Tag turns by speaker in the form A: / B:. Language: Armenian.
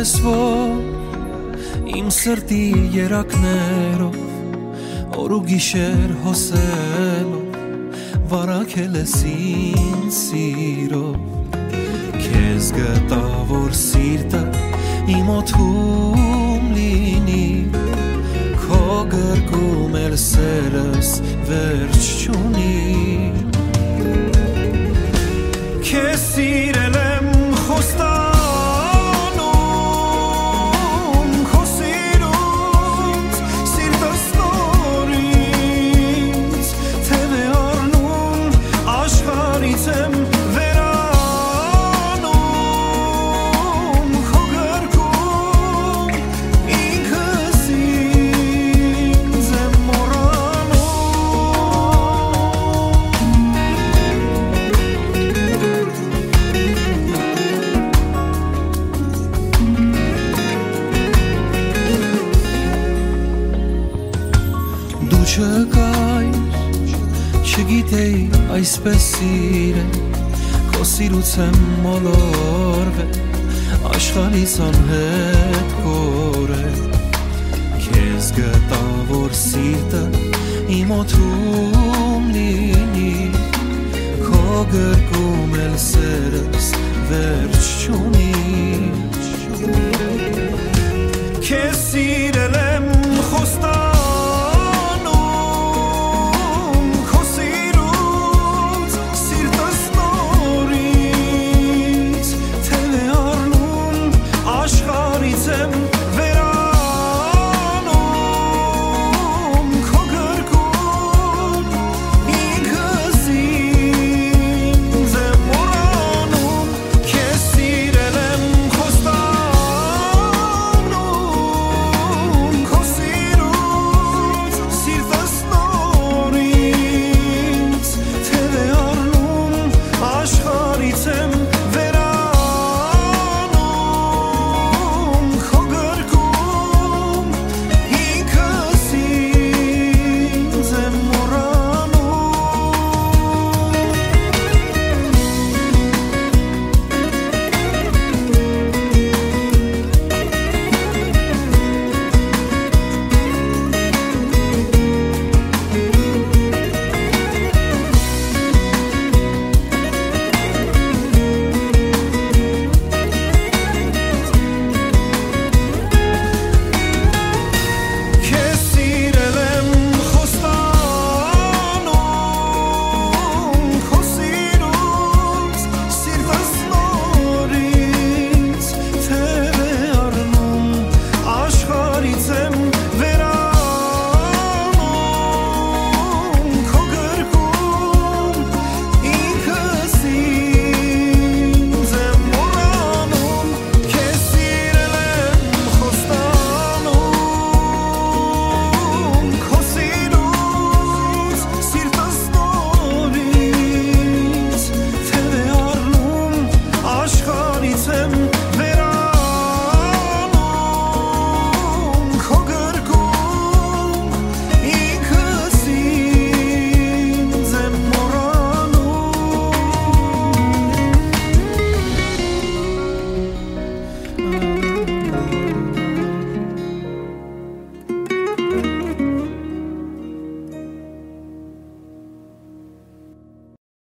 A: իմ սրտի երակներով օր ու գիշեր հոսելով վարակել ես ինձ սիրով քեզ գտա որ սիրտը իմ օդում լինի քո գրկում էլ սերս վերջ չունի քեզ սիրել եմ խոստանում քո սիրուց սիրտս նորից թև է առնում աշխարհից եմ չգիտեի այսպես սիրել քո սիրուց եմ մոլորվել աշխարհից անհետ կորել քեզ գտա որ սիրտը իմ օդում լինի քո գրկում էլ սերս